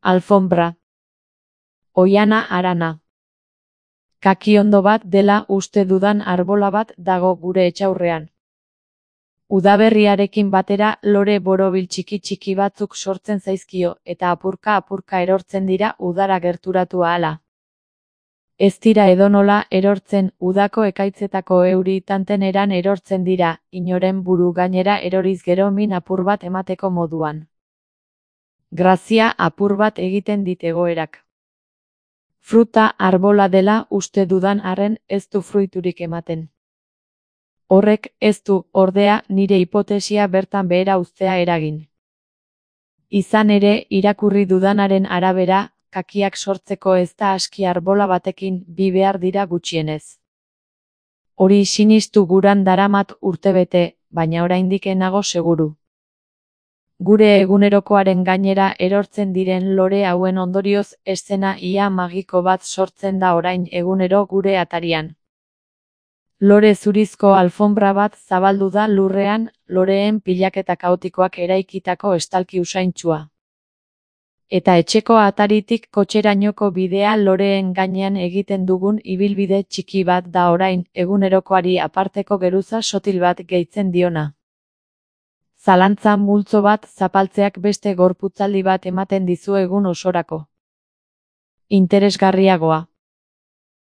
Alfombra. Oiana harana. Kakiondo bat dela uste dudan arbola bat dago gure etxaurrean. Udaberriarekin batera lore borobil txiki batzuk sortzen zaizkio eta apurka erortzen dira udara gerturatu ahala. Ez dira edonola erortzen, udako ekaitzetako euri tanten eran erortzen dira, inoren buru gainera eroriz gero min apur bat emateko moduan. Grazia apur bat egiten dit egoerak. Fruta arbola dela uste dudan arren ez du fruiturik ematen. Horrek ez du, ordea, nire hipotesia bertan behera uztea eragin. Izan ere, irakurri dudanaren arabera, kakiak sortzeko ez da aski arbola batekin bi behar dira gutxienez. Hori sinistu guran daramat urtebete, baina oraindik ez nago seguru. Gure egunerokoaren gainera erortzen diren lore hauen ondorioz eszena ia magiko bat sortzen da orain egunero gure atarian. Lore zurizko alfombra bat zabaldu da lurrean, loreen pilaketa kaotikoak eraikitako estalki usaintsua. Eta etxeko ataritik kotxerainoko bidea loreen gainean egiten dugun ibilbide txiki bat da orain egunerokoari aparteko geruza sotil bat gehitzen diona. Zalantza multzo bat zapaltzeak beste gorputzaldi bat ematen dizu egun osorako. Interesgarriagoa.